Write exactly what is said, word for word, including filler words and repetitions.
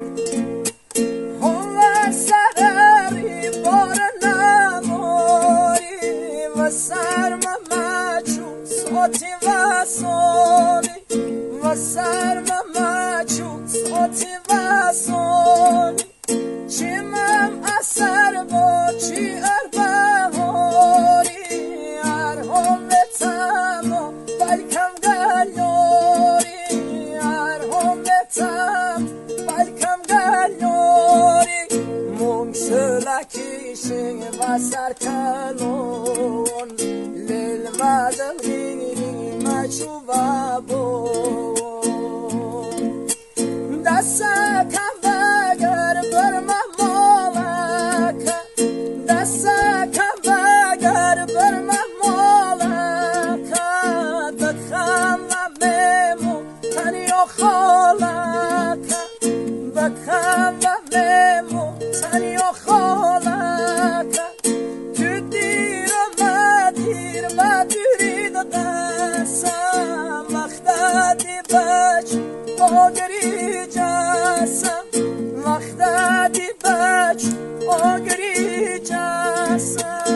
هوا سرری بار نماری و سرم مچون ساتی و سالی و سرم مچون ساتی و سالی چیمم اثر با چی اربهاری ارهم تما بلکم گلیاری ارهم تم بلکم گلیاری مونگ سلکیشی و سرکلون لیل و دلگیری مچو و بون دستکم بگر برم مالکه دستکم بگر برم مالکه بخم و میمو تنی و خالکه بخم و میمو تنی و خالکه تو دیر و مدیر و دورید دستم وقت دی بچ آگری جسم وقت دی بچ آگری جسم